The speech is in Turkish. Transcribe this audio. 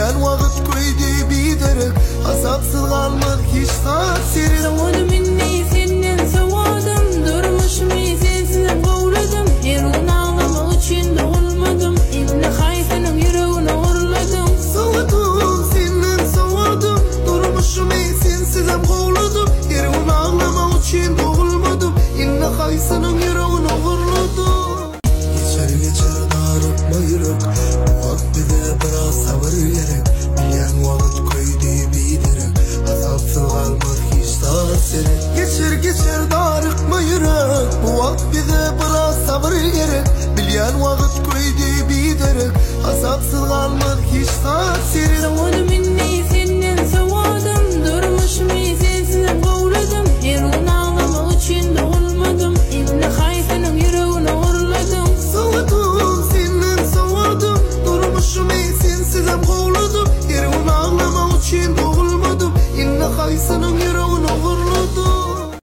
Bilýän wagt köýdi biderek, asapsyz galmak hiç tasiri. Soğudum inni senden soğudum, durmuşumy sensiz gowladım. Her gün ağlamak üçin doğulmadım, inni haýsynyň ýüregine urladım. Soğudum senden soğudum, durmuşumy sensiz gowladım. Her gün ağlamak üçin doğulmadım, inni haýsynyň ýüregine urladım. Geçer darıkma yürek, wagt bize biraz sabır gerek. Bilýän wagt köýdi biderek, asapsyz galmak hiç tasiri. Geçer darıkma yürek, bu wagt bize biraz sabır gerek. Bilýän wagt köýdi biderek, asapsyz galmak hiç tasiri. Soğudum inni senden soğudum, durmuşumy sensiz gowladım. Her gün ağlamak üçin doğulmadım, inni haýsynyň ýüregine urladım. Soğudum senden soğudum, durmuşumy sensiz gowladım. Her gün ağlamak üçin doğulmadım, inni haýsynyň ýüregine urladım.